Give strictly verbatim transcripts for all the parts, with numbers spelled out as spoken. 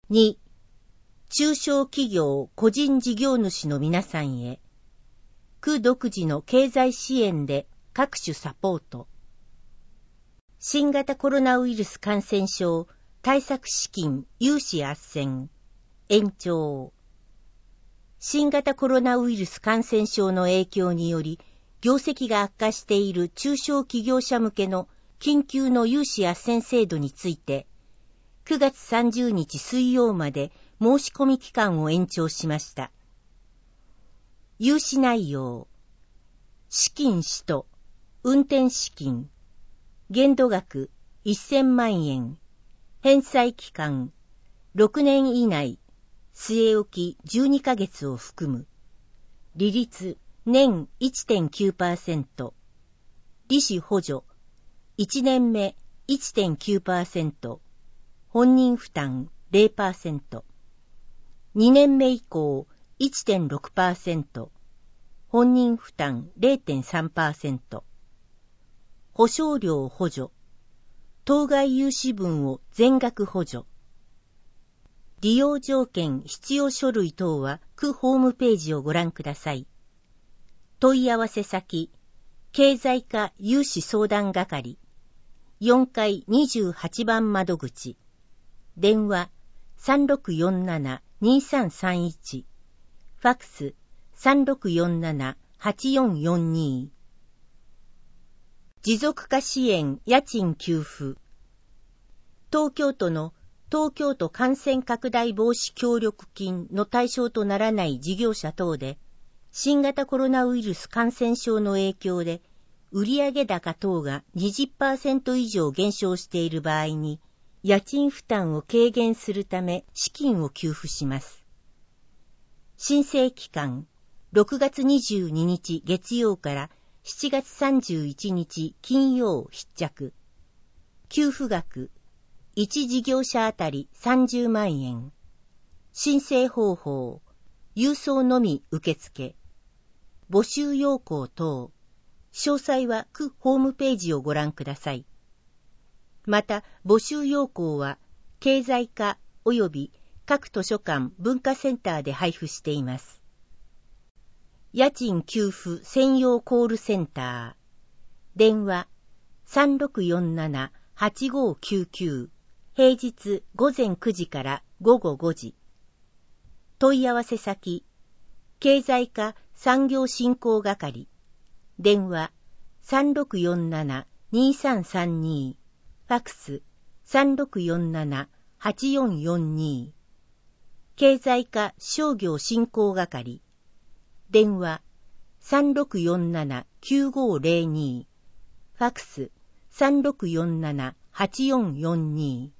に、中小企業個人事業主の皆さんへ、区独自の経済支援で各種サポート。新型コロナウイルス感染症対策資金融資斡旋延長。新型コロナウイルス感染症の影響により業績が悪化している中小企業者向けの緊急の融資斡旋制度についてくがつさんじゅうにち水曜まで申し込み期間を延長しました。融資内容、資金使途、運転資金、限度額せんまんえん、返済期間ろくねん以内、据え置きじゅうにかげつを含む、利率年 いってんきゅうパーセント、利子補助いちねんめ いってんきゅうパーセント、本人負担 ゼロパーセント、にねんめ以降 いってんろくパーセント、本人負担 ゼロてんさんパーセント、保証料補助、当該融資分を全額補助。利用条件必要書類等は区ホームページをご覧ください。問い合わせ先、経済課融資相談係、よんかいにじゅうはちばん窓口、電話 さんろくよんななにさんさんいち、ファックス さんろくよんななはちよんよんに。持続化支援家賃給付。東京都の東京都感染拡大防止協力金の対象とならない事業者等で、新型コロナウイルス感染症の影響で、売上高等が にじゅっパーセント 以上減少している場合に、家賃負担を軽減するため資金を給付します。申請期間、ろくがつにじゅうににち月曜からしちがつさんじゅういちにち金曜必着。給付額、いち事業者あたりさんじゅうまんえん。申請方法、郵送のみ受付。募集要項等。詳細は区ホームページをご覧ください。また、募集要項は、経済課及び各図書館文化センターで配布しています。家賃給付専用コールセンター。電話 さんろくよんななはちごきゅうきゅう。平日ごぜんくじからごごごじ。問い合わせ先、経済課産業振興係。電話 さんろくよんななにさんさんに。ファックス さんろくよんななはちよんよんに。経済課商業振興係。電話 さんろくよんななきゅうごゼロに。ファックス さんろくよんななはちよんよんに。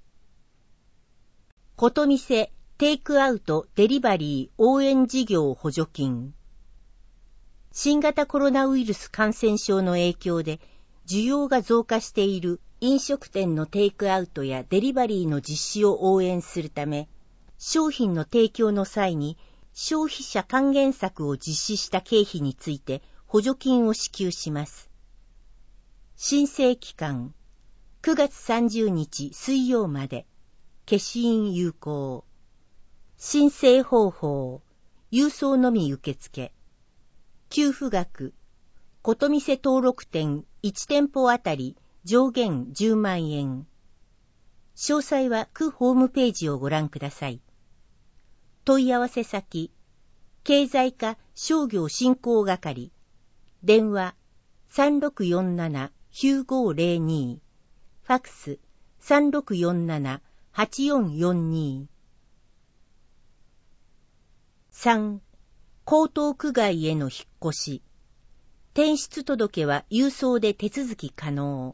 ことみせテイクアウトデリバリー応援事業補助金。新型コロナウイルス感染症の影響で需要が増加している飲食店のテイクアウトやデリバリーの実施を応援するため、商品の提供の際に消費者還元策を実施した経費について補助金を支給します。申請期間、くがつさんじゅうにち水曜まで、消印有効。申請方法、郵送のみ受付。給付額、ことみせ登録店いち店舗あたり上限じゅうまんえん。詳細は区ホームページをご覧ください。問い合わせ先、経済課商業振興係。電話 さんろくよんななきゅうごゼロに。ファックス さんろくよんななはちよんよんに。さん. 江東区外への引っ越し。転出届は郵送で手続き可能。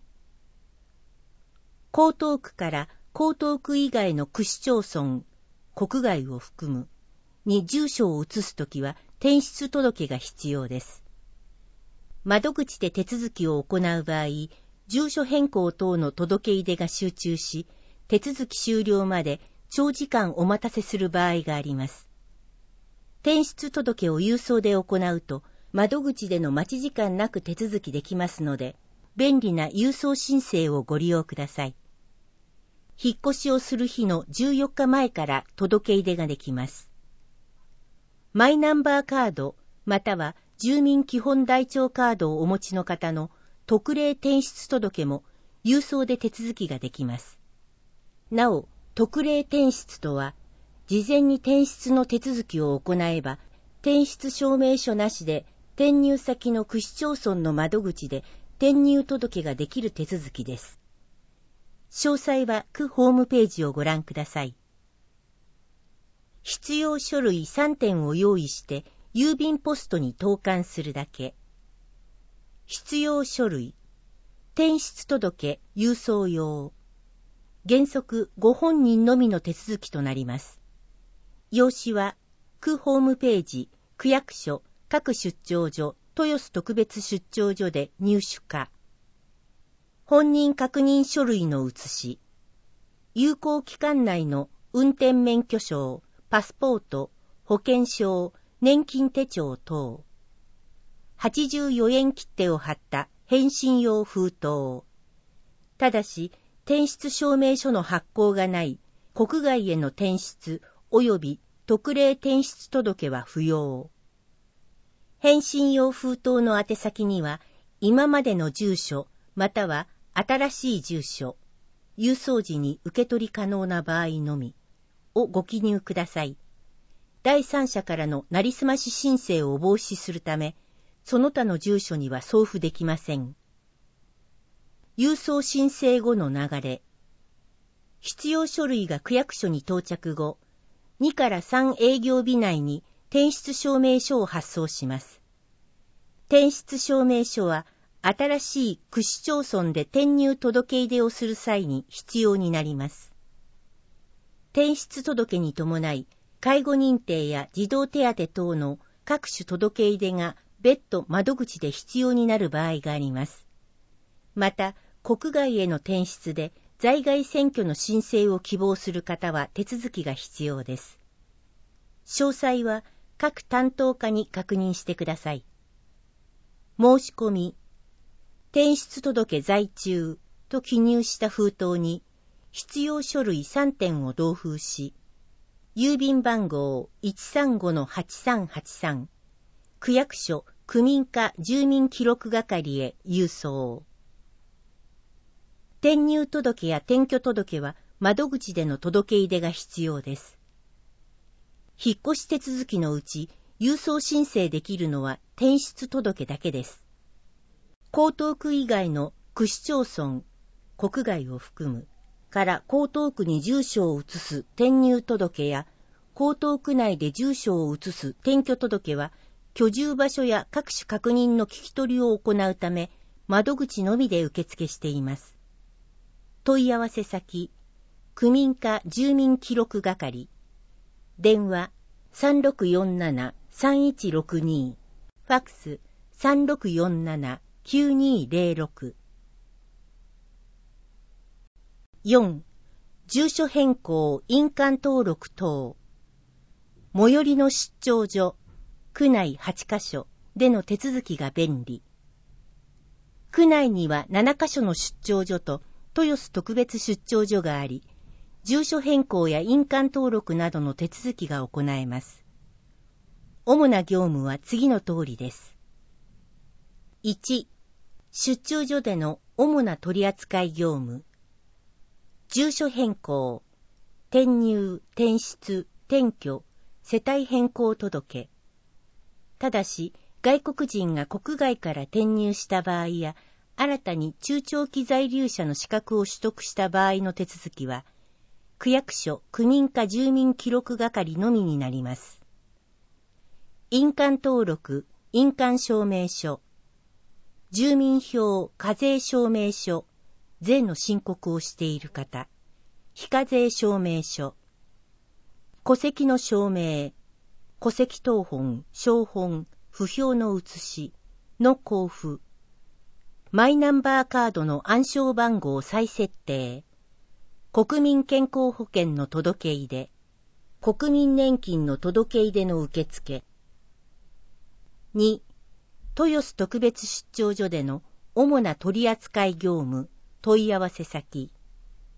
江東区から江東区以外の区市町村、国外を含む、に住所を移すときは転出届が必要です。窓口で手続きを行う場合、住所変更等の届け出が集中し、手続き終了まで長時間お待たせする場合があります。転出届を郵送で行うと、窓口での待ち時間なく手続きできますので、便利な郵送申請をご利用ください。 引っ越しをする日のじゅうよっかまえから届け入れができます。マイナンバーカードまたは住民基本台帳カードをお持ちの方の特例転出届も郵送で手続きができます。なお、特例転出とは、事前に転出の手続きを行えば、転出証明書なしで転入先の区市町村の窓口で転入届ができる手続きです。詳細は区ホームページをご覧ください。必要書類さんてんを用意して郵便ポストに投函するだけ。必要書類、転出届郵送用。原則ご本人のみの手続きとなります。用紙は区ホームページ、区役所、各出張所、豊洲特別出張所で入手か。本人確認書類の写し。有効期間内の運転免許証、パスポート、保険証、年金手帳等。はちじゅうよえん切手を貼った返信用封筒。ただし、転出証明書の発行がない国外への転出及び特例転出届は不要。返信用封筒の宛先には、今までの住所または新しい住所、郵送時に受け取り可能な場合のみをご記入ください。第三者からのなりすまし申請を防止するため、その他の住所には送付できません。郵送申請後の流れ。必要書類が区役所に到着後、にからさん営業日内に転出証明書を発送します。転出証明書は、新しい区市町村で転入届け入れをする際に必要になります。転出届に伴い、介護認定や児童手当等の各種届け入れが別途窓口で必要になる場合があります。また、国外への転出で在外選挙の申請を希望する方は手続きが必要です。詳細は各担当課に確認してください。申し込み、転出届在中と記入した封筒に必要書類さんてんを同封し、郵便番号 いちさんごのはちさんはちさん、区役所区民課住民記録係へ郵送。転入届や転居届は窓口での届け入れが必要です。引っ越し手続きのうち、郵送申請できるのは転出届だけです。江東区以外の区市町村、国外を含む、から江東区に住所を移す転入届や、江東区内で住所を移す転居届は、居住場所や各種確認の聞き取りを行うため、窓口のみで受付しています。問い合わせ先、区民課住民記録係。電話 さんろくよんななさんいちろくに、ファックス さんろくよんななきゅうにぜろろく。よん. 住所変更印鑑登録等。最寄りの出張所、区内はちかしょでの手続きが便利。区内にはななかしょの出張所と豊洲特別出張所があり、住所変更や印鑑登録などの手続きが行えます。主な業務は次の通りです。いち. 出張所での主な取扱業務。住所変更、転入、転出、転居、世帯変更届。ただし、外国人が国外から転入した場合や、新たに中長期在留者の資格を取得した場合の手続きは、区役所区民課住民記録係のみになります。印鑑登録、印鑑証明書、住民票課税証明書、税の申告をしている方、非課税証明書、戸籍の証明、戸籍謄本、照本、不評の写しの交付、マイナンバーカードの暗証番号再設定、国民健康保険の届け入れ、国民年金の届け入れの受付。に. 豊洲特別出張所での主な取扱業務、問い合わせ先。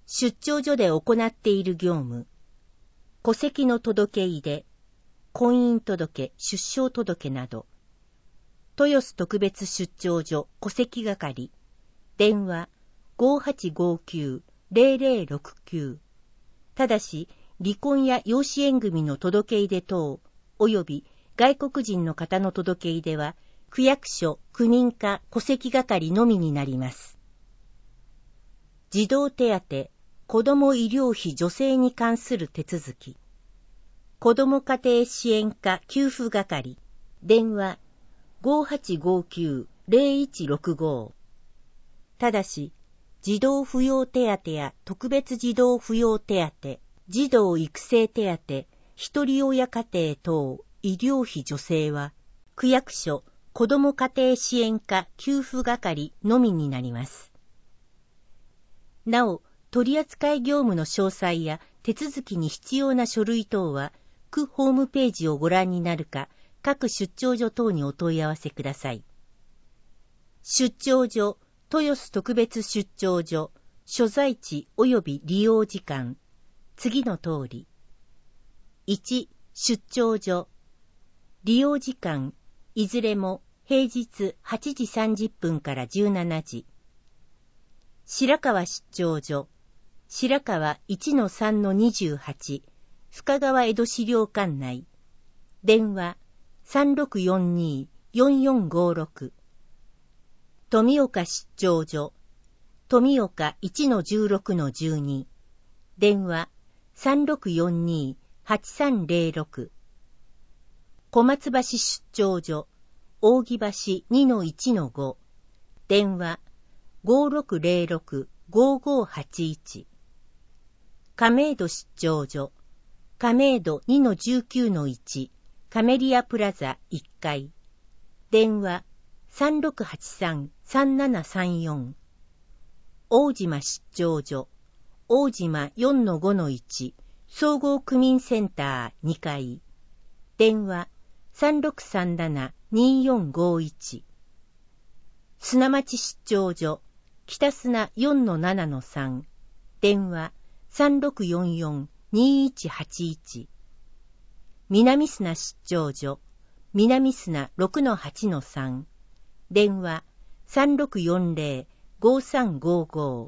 出張所で行っている業務、戸籍の届け入れ、婚姻届、出生届など、豊洲特別出張所戸籍係、電話 ごーはちごーきゅう ゼロゼロろくきゅう、ただし離婚や養子縁組の届け入れ等、および外国人の方の届け入れは、区役所、区民課、戸籍係のみになります。児童手当、子ども医療費助成に関する手続き、子ども家庭支援課給付係、電話 ごーはちごーきゅう ゼロいちろくご、ただし、児童扶養手当や特別児童扶養手当、児童育成手当、一人親家庭等医療費助成は、区役所、子ども家庭支援課給付係のみになります。なお、取扱業務の詳細や手続きに必要な書類等は、区ホームページをご覧になるか、各出張所等にお問い合わせください。出張所、豊洲特別出張所、所在地及び利用時間、次の通り。いち、出張所。利用時間、いずれも平日はちじさんじゅっぷんからじゅうしちじ。白川出張所。白川 いちのさんのにじゅうはち、深川江戸資料館内。電話 さんろくよんに よんよんごろく。富岡出張所。富岡 いちのじゅうろくのじゅうに。電話 さんろくよんに はちさんゼロろく。小松橋出張所。扇橋 にのいちのご。電話 ごろくゼロろく ごごはちいち。亀戸出張所。亀戸 にのじゅうきゅうのいち。カメリアプラザいっかい。電話 さんろくはちさん さんななさんよん。大島出張所。大島 よんのごのいち。総合区民センターにかい。電話 さんろくさんなな によんごいち。砂町出張所。北砂 よんのななのさん。電話 さんろくよんよん にいちはちいち。南砂出張所。南砂 ろくのはちのさん。電話 さんろくよんゼロ ごさんごご。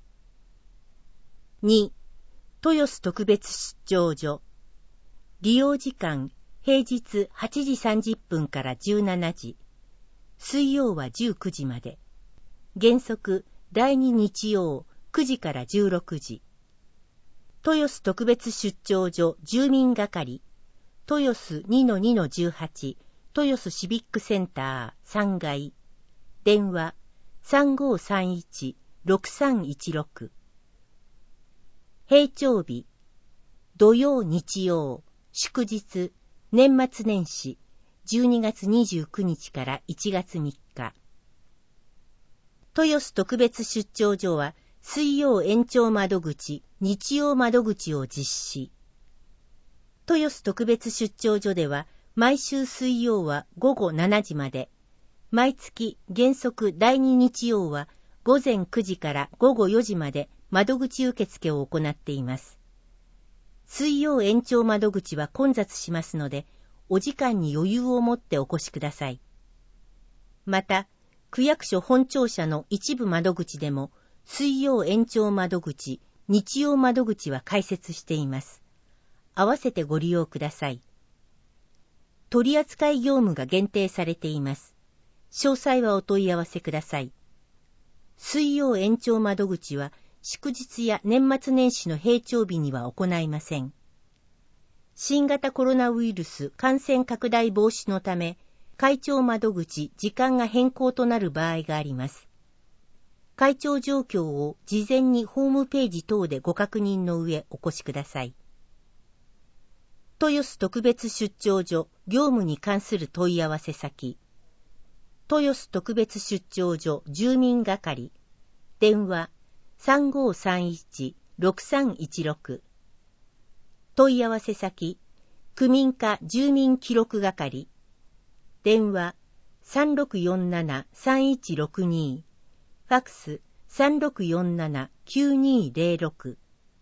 に、豊洲特別出張所。利用時間、平日はちじさんじゅっぷんからじゅうしちじ。水曜はじゅうくじまで。原則、第二日曜、くじからじゅうろくじ。豊洲特別出張所住民係。豊洲 にのにのじゅうはち。豊洲シビックセンターさんがい。電話 さんごさんいち ろくさんいちろく。平常日、土曜日曜、祝日、年末年始、じゅうにがつにじゅうくにちからいちがつみっか。豊洲特別出張所は水曜延長窓口、日曜窓口を実施。豊洲特別出張所では毎週水曜はごごしちじまで、毎月原則第二日曜はごぜんくじからごごよじまで窓口受付を行っています。水曜延長窓口は混雑しますので、お時間に余裕を持ってお越しください。また、区役所本庁舎の一部窓口でも、水曜延長窓口、日曜窓口は開設しています。合わせてご利用ください。取扱業務が限定されています。詳細はお問い合わせください。水曜延長窓口は、祝日や年末年始の平常日には行いません。新型コロナウイルス感染拡大防止のため、開庁窓口時間が変更となる場合があります。開庁状況を事前にホームページ等でご確認の上お越しください。豊洲特別出張所業務に関する問い合わせ先。豊洲特別出張所住民係。電話さんごさんいち ろくさんいちろく。問い合わせ先、区民課住民記録係。電話さんろくよんなな さんいちろくに。ファクスさんろくよんなな ききゅうにーぜろろく。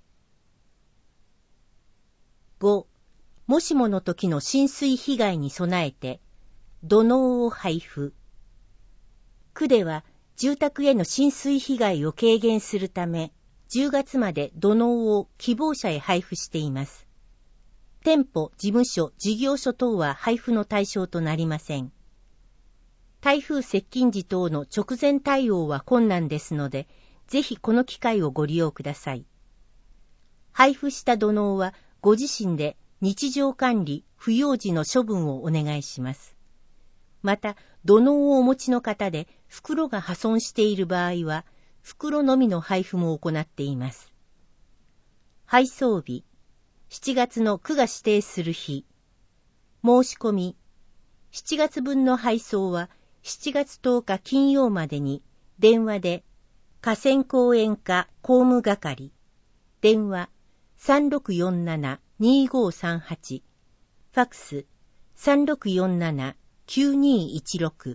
ご. もしもの時の浸水被害に備えて、土のうを配布。区では住宅への浸水被害を軽減するため、じゅうがつまで土のうを希望者へ配布しています。店舗、事務所、事業所等は配布の対象となりません。台風接近時等の直前対応は困難ですので、ぜひこの機会をご利用ください。配布した土のうはご自身で日常管理、不要時の処分をお願いします。また、土のうをお持ちの方で袋が破損している場合は、袋のみの配布も行っています。配送日、しちがつの区が指定する日。申し込み、しちがつぶんの配送はしちがつとおか金曜までに電話で河川公園課公務係、電話 さんろくよんななにーごーさんはち、ファックス さんろくよんななきゅうにーいちろく。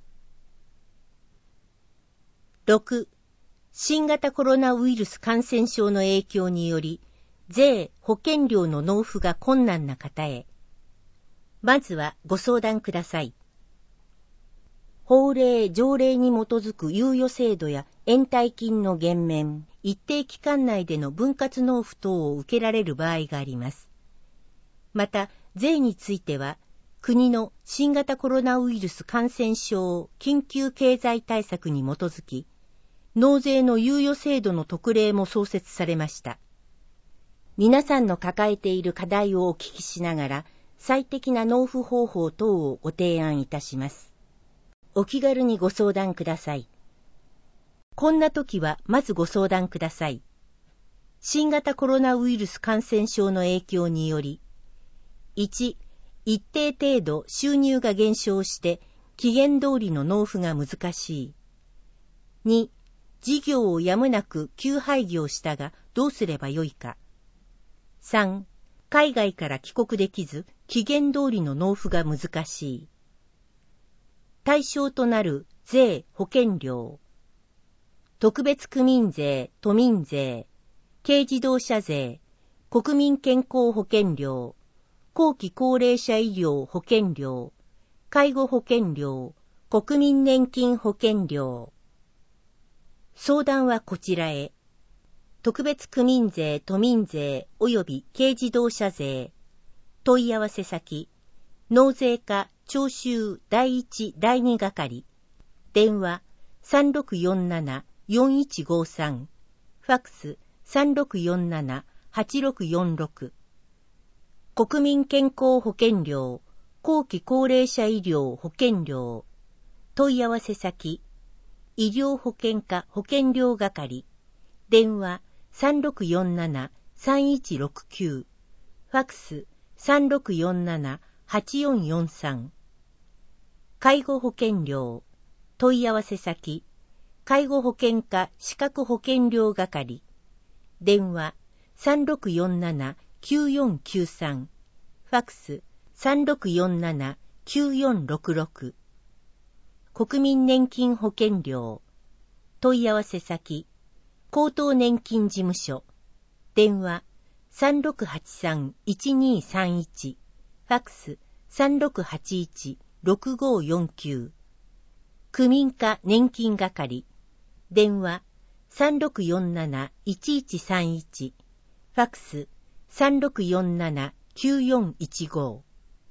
ろく. 新型コロナウイルス感染症の影響により、税・保険料の納付が困難な方へ。まずはご相談ください。法令・条例に基づく猶予制度や延滞金の減免、一定期間内での分割納付等を受けられる場合があります。また、税については、国の新型コロナウイルス感染症緊急経済対策に基づき、納税の猶予制度の特例も創設されました。皆さんの抱えている課題をお聞きしながら、最適な納付方法等をご提案いたします。お気軽にご相談ください。こんな時はまずご相談ください。新型コロナウイルス感染症の影響により、いち. 一定程度収入が減少して期限通りの納付が難しい。に. 事業をやむなく休廃業したがどうすればよいか。さん. 海外から帰国できず期限通りの納付が難しい。対象となる税・保険料、特別区民税・都民税、軽自動車税、国民健康保険料、後期高齢者医療保険料、介護保険料、国民年金保険料。相談はこちらへ。特別区民税・都民税及び軽自動車税。問い合わせ先、納税課徴収だいいちだいに係。電話 さんろくよんななよんいちごさん。ファックス さんろくよんななはちろくよんろく。国民健康保険料、後期高齢者医療保険料。問い合わせ先、医療保険課保険料係。電話 さんろくよんななさんいちろくきゅう。ファックス さんろくよんななはちよんよんさん。介護保険料。問い合わせ先、介護保険課資格保険料係。電話 さんろくよんななきゅうよんきゅうさん。ファックス さんろくよんななきゅうよんろくろく。国民年金保険料。問い合わせ先、高等年金事務所。電話 さんろくはちさんいちにさんいち。ファックス さんろくはちいちろくごよんきゅう。区民課年金係。電話 さんろくよんなないちいちさんいち。ファックス さんろくよんななきゅうよんいちご。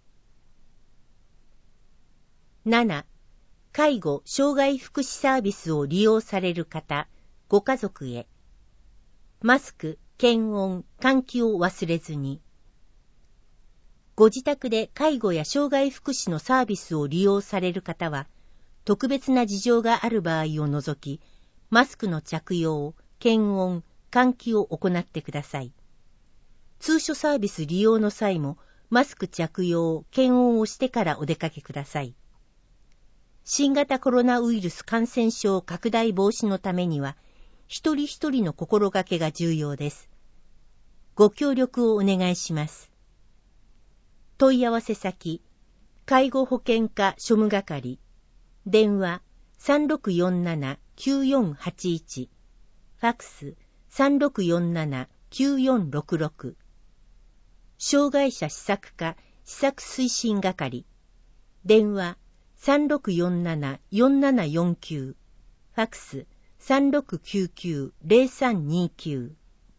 なな. 介護・障害福祉サービスを利用される方、ご家族へ。マスク、検温、換気を忘れずに。ご自宅で介護や障害福祉のサービスを利用される方は、特別な事情がある場合を除き、マスクの着用、検温、換気を行ってください。通所サービス利用の際も、マスク着用、検温をしてからお出かけください。新型コロナウイルス感染症拡大防止のためには、一人一人の心がけが重要です。ご協力をお願いします。問い合わせ先、介護保険課庶務係。電話 さんろくよんななきゅうよんはちいち。ファックスさんろくよんなな きゅうよんろくろく。障害者施策課施策推進係。電話 さんろくよんなな よんななよんきゅう。ファクス さんろくきゅうきゅう ゼロさんにきゅう。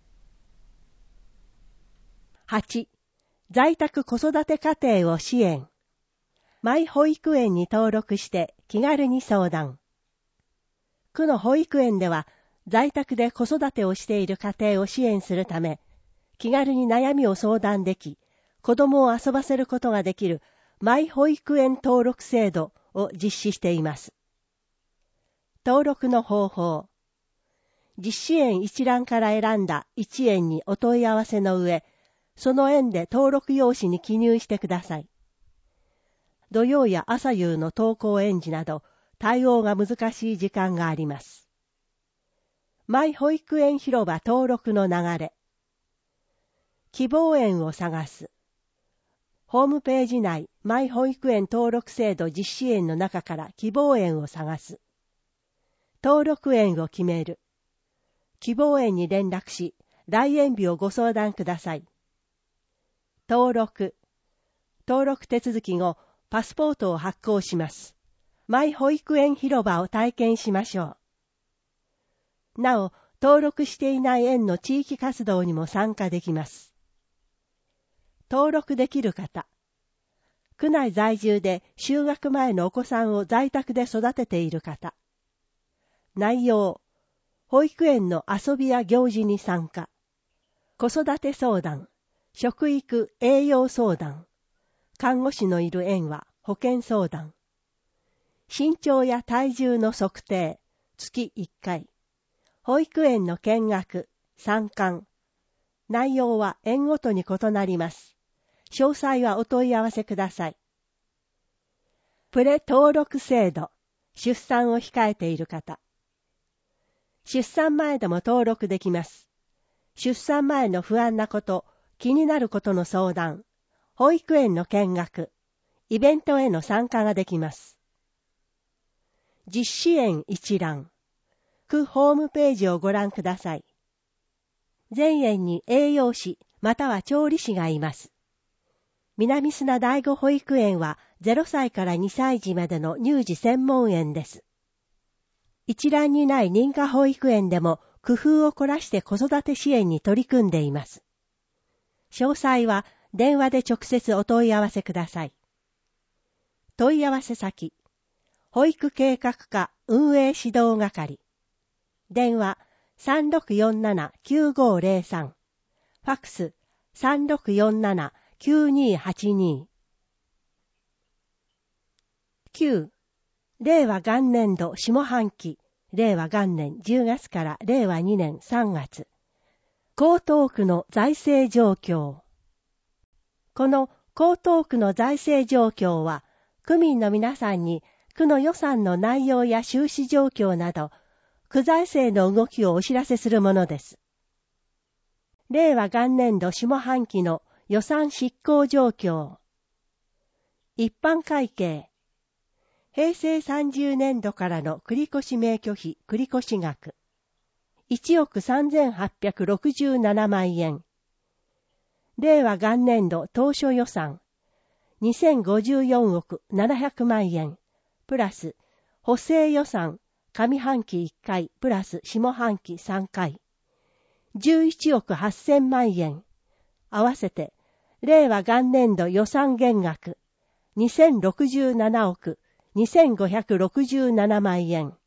はち. 在宅子育て家庭を支援。マイ保育園に登録して気軽に相談。区の保育園では在宅で子育てをしている家庭を支援するため、気軽に悩みを相談でき、子供を遊ばせることができるマイ保育園登録制度を実施しています。登録の方法。実施園一覧から選んだ一園にお問い合わせの上、その園で登録用紙に記入してください。土曜や朝夕の登校園児など、対応が難しい時間があります。マイ保育園広場登録の流れ。希望園を探す。ホームページ内、マイ保育園登録制度実施園の中から希望園を探す。登録園を決める。希望園に連絡し、来園日をご相談ください。登録。登録手続き後、パスポートを発行します。マイ保育園広場を体験しましょう。なお、登録していない園の地域活動にも参加できます。登録できる方。区内在住で就学前のお子さんを在宅で育てている方。内容。保育園の遊びや行事に参加。子育て相談。食育・栄養相談。看護師のいる園は保健相談。身長や体重の測定、月いっかい。保育園の見学、参観。内容は園ごとに異なります。詳細はお問い合わせください。プレ登録制度、出産を控えている方。出産前でも登録できます。出産前の不安なこと、気になることの相談、保育園の見学、イベントへの参加ができます。実施園一覧。区ホームページをご覧ください。全園に栄養士または調理師がいます。南砂第五保育園はゼロさいからにさい児までの乳児専門園です。一覧にない認可保育園でも工夫を凝らして子育て支援に取り組んでいます。詳細は電話で直接お問い合わせください。問い合わせ先。保育計画課運営指導係。電話 さんろくよんなな きゅうごゼロさん。ファクス さんろくよんなな きゅうにはちに。きゅう. 令和元年度下半期、令和元年じゅうがつから令和にねんさんがつ。江東区の財政状況。この江東区の財政状況は、区民の皆さんに区の予算の内容や収支状況など、区財政の動きをお知らせするものです。令和元年度下半期の予算執行状況。一般会計。平成さんじゅうねん度からの繰越免許費繰越額。いちおくさんぜんはっぴゃくろくじゅうななまんえん。令和元年度当初予算。にせんごじゅうよんおくななひゃくまんえん。プラス、補正予算。上半期いっかいプラス下半期さんかい。じゅういちおくはっせんまんえん。合わせて、令和元年度予算減額。にせんろくじゅうななおくにせんごひゃくろくじゅうななまんえん。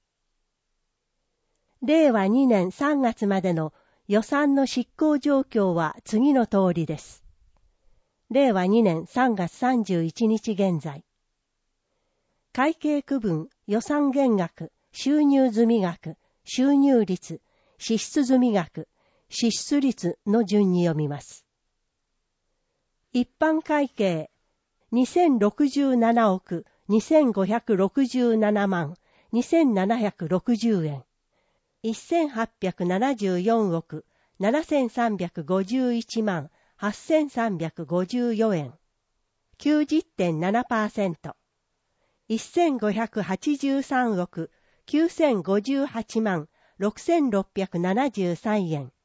令和にねんさんがつまでの予算の執行状況は次の通りです。令和にねんさんがつさんじゅういちにち現在。会計区分、予算減額、収入済額、収入率、支出済額、支出率の順に読みます。一般会計、にせんろくじゅうななおくにせんごひゃくろくじゅうななまんにせんななひゃくろくじゅうえん。せんはっぴゃくななじゅうよんおくななせんさんびゃくごじゅういちまんはっせんさんびゃくごじゅうよえん。きゅうじゅってんななパーセント。せんごひゃくはちじゅうさんおくきゅうせんごじゅうはちまんろくせんろっぴゃくななじゅうさんえん。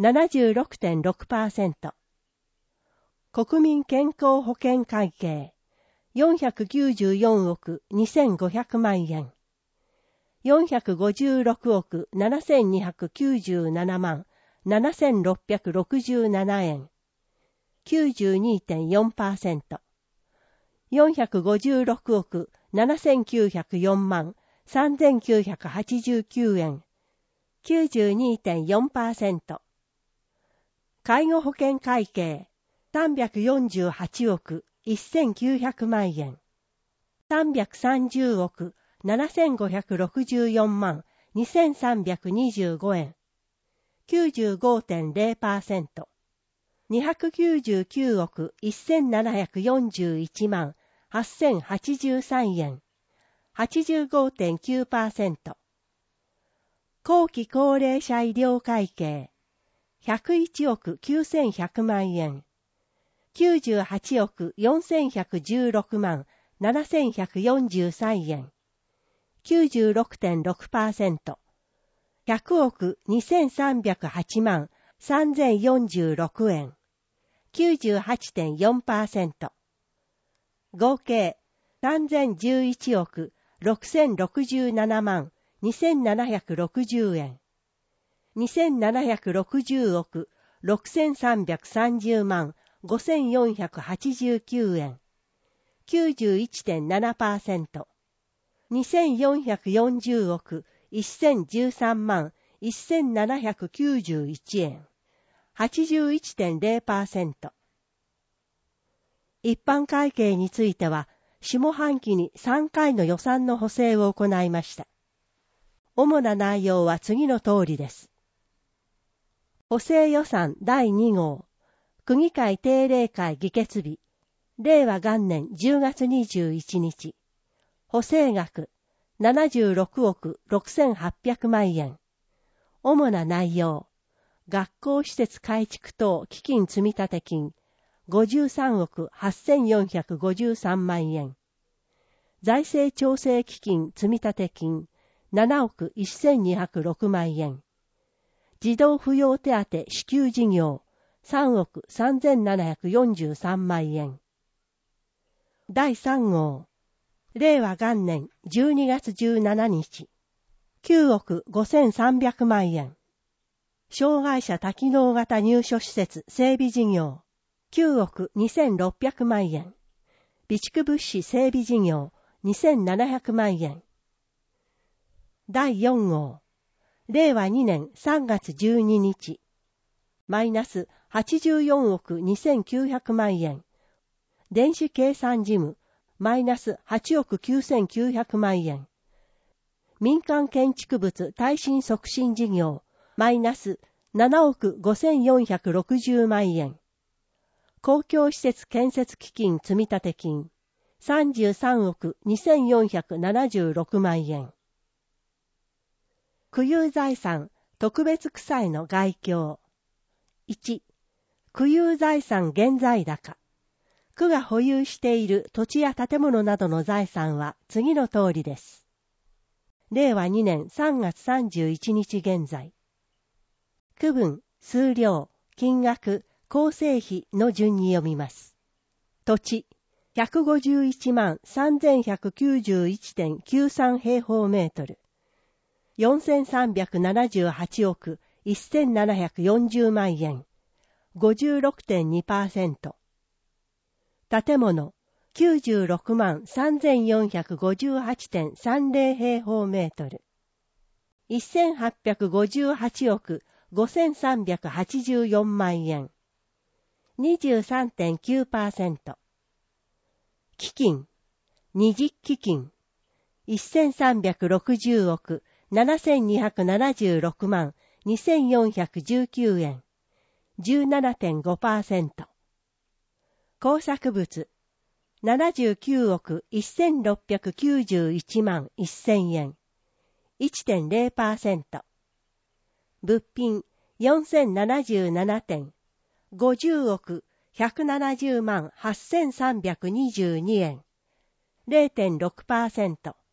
ななじゅうろくてんろくパーセント。国民健康保険会計、よんひゃくきゅうじゅうよんおくにせんごひゃくまんえん。よんひゃくごじゅうろくおくななせんにひゃくきゅうじゅうななまんななせんろっぴゃくろくじゅうななえん。きゅうじゅうにてんよんパーセント。よんひゃくごじゅうろくおくななせんきゅうひゃくよんまんさんぜんきゅうひゃくはちじゅうきゅうえん。きゅうじゅうにてんよんパーセント。介護保険会計、さんびゃくよんじゅうはちおくせんきゅうひゃくまんえん。さんびゃくさんじゅうおくななせんごひゃくろくじゅうよんまんにせんさんびゃくにじゅうごえん。きゅうじゅうごてんれいパーセント。にひゃくきゅうじゅうきゅうおくせんななひゃくよんじゅういちまんはっせんはちじゅうさんえん。はちじゅうごてんきゅうパーセント。後期高齢者医療会計、ひゃくいちおくきゅうせんひゃくまんえん。きゅうじゅうはちおくよんせんひゃくじゅうろくまんななせんひゃくよんじゅうさんえん。きゅうじゅうろくてんろくパーセント。ひゃくおくにせんさんびゃくはちまんさんぜんよんじゅうろくえん。きゅうじゅうはちてんよんパーセント。合計さんぜんじゅういちおくろくせんろくじゅうななまんにせんななひゃくろくじゅうえん。にせんななひゃくろくじゅうおくろくせんさんびゃくさんじゅうまんごせんよんひゃくはちじゅうきゅうえん。きゅうじゅういちてんななパーセント。にせんよんひゃくよんじゅうおくせんじゅうさんまんせんななひゃくきゅうじゅういちえん。はちじゅういちてんれいパーセント。一般会計については、下半期にさんかいの予算の補正を行いました。主な内容は次の通りです。補正予算だいにごう、区議会定例会議決日、れいわがんねんじゅうがつにじゅういちにち、補正額ななじゅうろくおくろくせんはっぴゃくまんえん。主な内容、学校施設改築等基金積立金ごじゅうさんおくはっせんよんひゃくごじゅうさんまんえん。財政調整基金積立金ななおくせんにひゃくろくまんえん。児童扶養手当支給事業さんおくさんぜんななひゃくよんじゅうさんまんえん。だいさんごう、れいわがんねんじゅうにがつじゅうしちにち、きゅうおくごせんさんびゃくまんえん。障害者多機能型入所施設整備事業きゅうおくにせんろっぴゃくまんえん。備蓄物資整備事業にせんななひゃくまんえん。だいよんごう、れいわにねんさんがつじゅうににち、マイナスはちじゅうよんおくにせんきゅうひゃくまんえん。電子計算事務、マイナスはちおくきゅうせんきゅうひゃくまんえん。民間建築物耐震促進事業、マイナスななおくごせんよんひゃくろくじゅうまんえん。公共施設建設基金積立金、さんじゅうさんおくにせんよんひゃくななじゅうろくまんえん。区有財産特別区債の概況。いち、区有財産現在高。区が保有している土地や建物などの財産は次の通りです。れいわにねんさんがつさんじゅういちにち現在。区分、数量、金額、構成比の順に読みます。土地、ひゃくごじゅういちまんさんぜんひゃくきゅうじゅういちてんきゅうさんへいほうメートル。よんせんさんびゃくななじゅうはちおくせんななひゃくよんじゅうまんえん。ごじゅうろくてんにパーセント。建物、きゅうじゅうろくまんさんぜんよんひゃくごじゅうはちてんさんぜろへいほうメートル。せんはっぴゃくごじゅうはちおくごせんさんびゃくはちじゅうよんまんえん。にじゅうさんてんきゅうパーセント。基金、二次基金、せんさんびゃくろくじゅうおくななせんにひゃくななじゅうろくまんにせんよんひゃくじゅうきゅうえん。じゅうななてんごパーセント。工作物、ななじゅうきゅうおくせんろっぴゃくきゅうじゅういちまんせんえん。いってんれいパーセント。物品、よんせんななじゅうななてん。ごじゅうおくひゃくななじゅうまんはっせんさんびゃくにじゅうにえん。れいてんろくパーセント。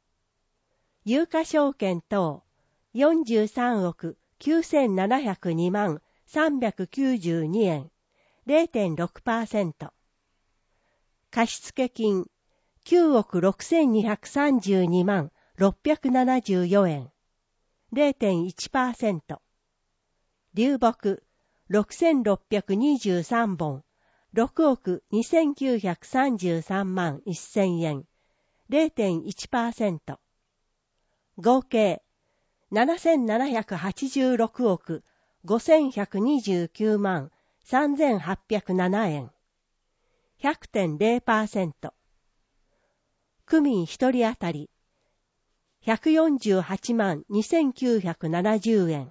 有価証券等、よんじゅうさんおくきゅうせんななひゃくにまんさんびゃくきゅうじゅうにえん、れいてんろくパーセント。貸付金、きゅうおくろくせんにひゃくさんじゅうにまんろっぴゃくななじゅうよえん、れいてんいちパーセント。流木、ろくせんろっぴゃくにじゅうさんぼん、ろくおくにせんきゅうひゃくさんじゅうさんまんせんえん、れいてんいちパーセント。合計、ななせんななひゃくはちじゅうろくおくごせんひゃくにじゅうきゅうまんさんぜんはっぴゃくななえん、ひゃくてんれいパーセント。区民ひとり当たり、ひゃくよんじゅうはちまんにせんきゅうひゃくななじゅうえん。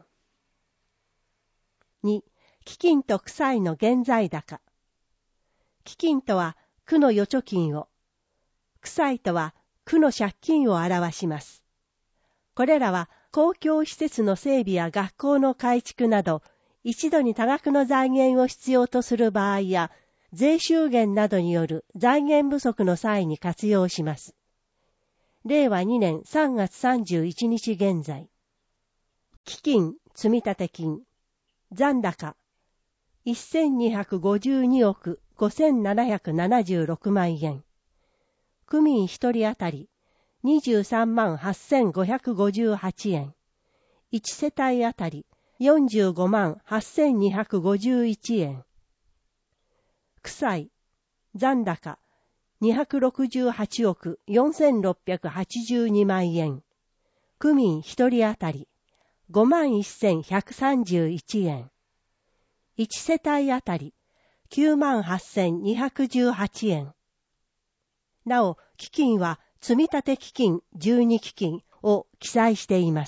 に、基金と負債の現在高。基金とは区の預貯金を、負債とは区の借金を表します。これらは公共施設の整備や学校の改築など、一度に多額の財源を必要とする場合や、税収減などによる財源不足の際に活用します。れいわにねんさんがつさんじゅういちにち現在。基金積立金、残高、せんにひゃくごじゅうにおくごせんななひゃくななじゅうろくまんえん。区民ひとり当たり、にじゅうさんまんはっせんごひゃくごじゅうはちえん。いちせたい当たり、よんじゅうごまんはっせんにひゃくごじゅういちえん。負債、残高、にひゃくろくじゅうはちおくよんせんろっぴゃくはちじゅうにまんえん。区民ひとり当たり、ごまんせんひゃくさんじゅういちえん。いちせたい当たり、きゅうまんはっせんにひゃくじゅうはちえん。なお、基金は積立基金じゅうに基金を記載しています。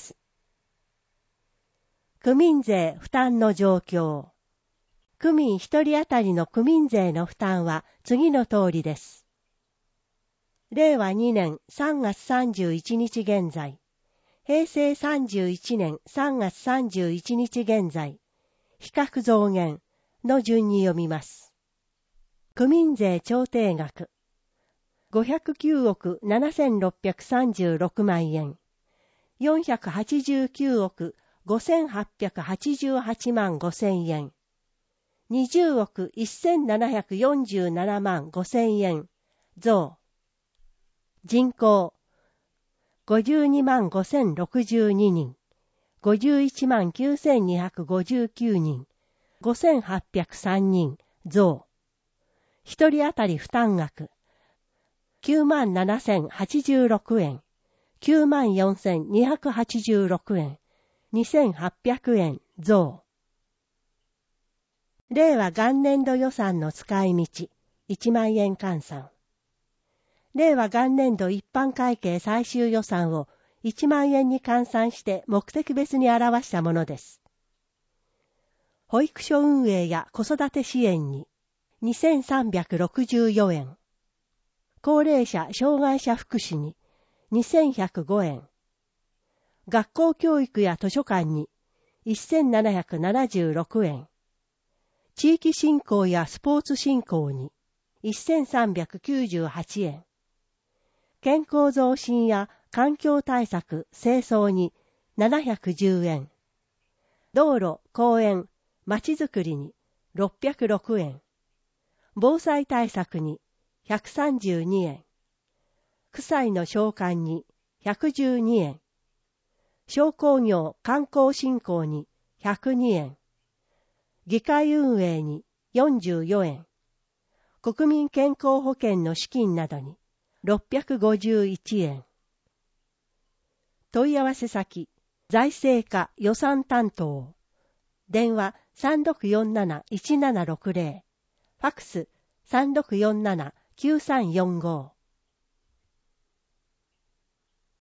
区民税負担の状況。区民ひとり当たりの区民税の負担は次の通りです。れいわにねんさんがつさんじゅういちにち現在、へいせいさんじゅういちねんさんがつさんじゅういちにち現在、比較増減の順に読みます。区民税調停額、ごひゃくきゅうおくななせんろっぴゃくさんじゅうろくまんえん、よんひゃくはちじゅうきゅうおくごせんはっぴゃくはちじゅうはちまんごせんえん、にじゅうおくせんななひゃくよんじゅうななまんごせんえん、増。人口、ごじゅうにまんごせんろくじゅうににん、ごじゅういちまんきゅうせんにひゃくごじゅうきゅうにん、ごせんはっぴゃくさんにん、増。ひとり当たり負担額、きゅうまんななせんはちじゅうろくえん、きゅうまんよんせんにひゃくはちじゅうろくえん、にせんはっぴゃくえん、増。令和元年度予算の使い道、いちまんえん換算。令和元年度一般会計最終予算をいちまんえんに換算して目的別に表したものです。保育所運営や子育て支援ににせんさんびゃくろくじゅうよえん。高齢者・障害者福祉ににせんひゃくごえん。学校教育や図書館にせんななひゃくななじゅうろくえん。地域振興やスポーツ振興にせんさんびゃくきゅうじゅうはちえん。健康増進や環境対策・清掃にななひゃくじゅうえん。道路・公園・まちづくりにろっぴゃくろくえん。防災対策にひゃくさんじゅうにえん。区債の償還にひゃくじゅうにえん。商工業・観光振興にひゃくにえん。議会運営によんじゅうよえん。国民健康保険の資金などにろっぴゃくごじゅういちえん。問い合わせ先、財政課予算担当。電話 さんろくよんなないちななろくぜろ。ファックス さんろくよんななきゅうさんよんご。